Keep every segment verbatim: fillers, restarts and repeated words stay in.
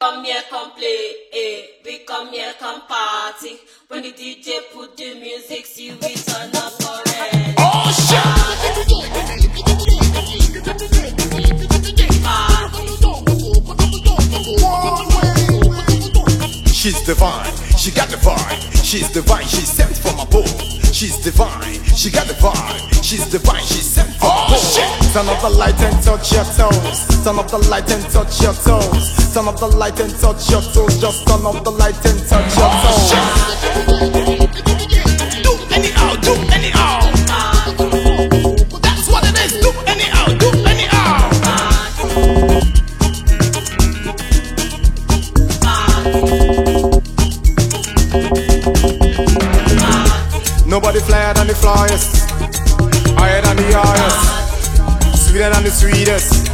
Come here, come play, eh. We come here, come party. When the D J put the music, see we turn up already. Oh shit! She's divine, she got the vibe. She's divine, she's sent from above. She's divine, she got the vibe. She's divine, she's sent from above. Oh shit! Turn up the light and touch your toes. Turn up the light and touch your toes. Turn up the light and touch your toes. Just turn up the light and touch your toes. Do anyhow, do anyhow. That's what it is. Do anyhow, do anyhow. Nobody flyer than the flyers, higher than the highest, sweeter than the sweetest.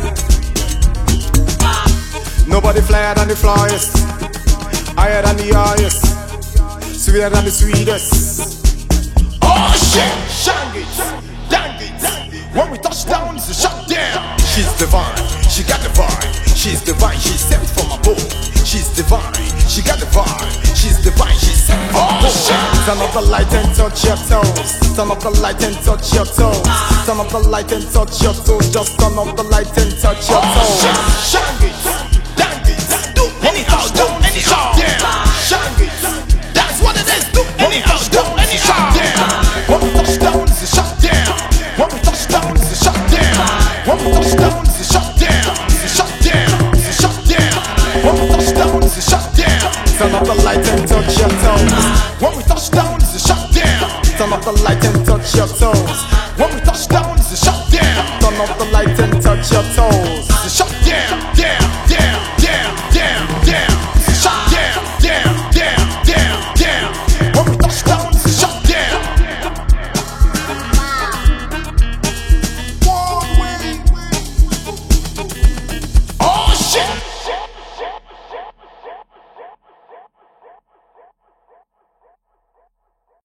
Nobody flyer than the flyers, higher than the highest, sweeter than the sweetest. Oh shit! Shang it, dang it. When we touch down, it's a shutdown. She's divine, she got the vibe. She's divine, she's sent from above. She's divine, she got the vibe. She's divine, she's sent from above. Oh shit! Turn up the light and touch your toes. Turn up the light and touch your toes. Turn up the light and touch your toes. Just turn up the light and touch your toes. Shang it, dang it. Do anyhow, do anyhow. Shang it, that's what it is. Do anyhow, do anyhow. When we touch down, it's a shutdown. When we touch down, it's a shutdown. When we touch down, it's a shutdown. It's a shutdown. It's a shutdown. When we touch down, it's a shutdown. Turn up the light and touch your toes. When we touch down, it's a shutdown. Turn up the light and touch your toes. When we touch down, it's a shutdown. Turn up the light and touch your toes. It's a shutdown, yeah, yeah.